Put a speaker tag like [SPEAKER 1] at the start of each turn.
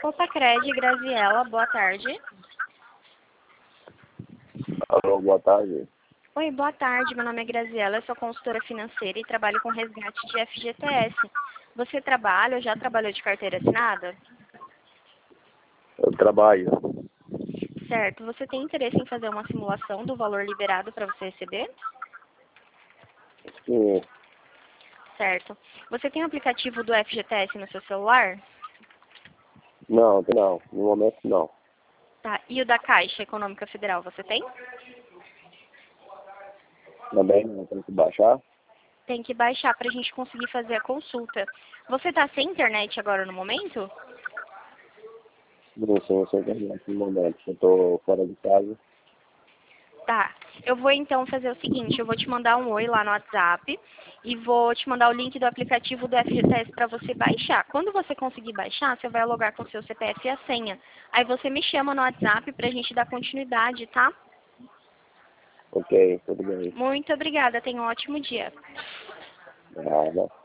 [SPEAKER 1] Opa, Cred, Graziela, boa tarde.
[SPEAKER 2] Alô, boa tarde.
[SPEAKER 1] Oi, boa tarde. Meu nome é Graziela, eu sou consultora financeira e trabalho com resgate de FGTS. Você trabalha ou já trabalhou de carteira assinada?
[SPEAKER 2] Eu trabalho.
[SPEAKER 1] Certo. Você tem interesse em fazer uma simulação do valor liberado para você receber?
[SPEAKER 2] Sim.
[SPEAKER 1] Certo. Você tem o aplicativo do FGTS no seu celular?
[SPEAKER 2] Não, não. No momento, não.
[SPEAKER 1] Tá. E o da Caixa Econômica Federal, você tem?
[SPEAKER 2] Também não. Tem que baixar?
[SPEAKER 1] Tem que baixar para a gente conseguir fazer a consulta. Você está sem internet agora no momento?
[SPEAKER 2] Não sei, sem internet no momento. Eu tô fora de casa.
[SPEAKER 1] Tá. Eu vou então fazer o seguinte, eu vou te mandar um oi lá no WhatsApp e vou te mandar o link do aplicativo do FGTS para você baixar. Quando você conseguir baixar, você vai logar com o seu CPF e a senha. Aí você me chama no WhatsApp para a gente dar continuidade, tá?
[SPEAKER 2] Ok, tudo bem.
[SPEAKER 1] Muito obrigada, tenha um ótimo dia.
[SPEAKER 2] Nada.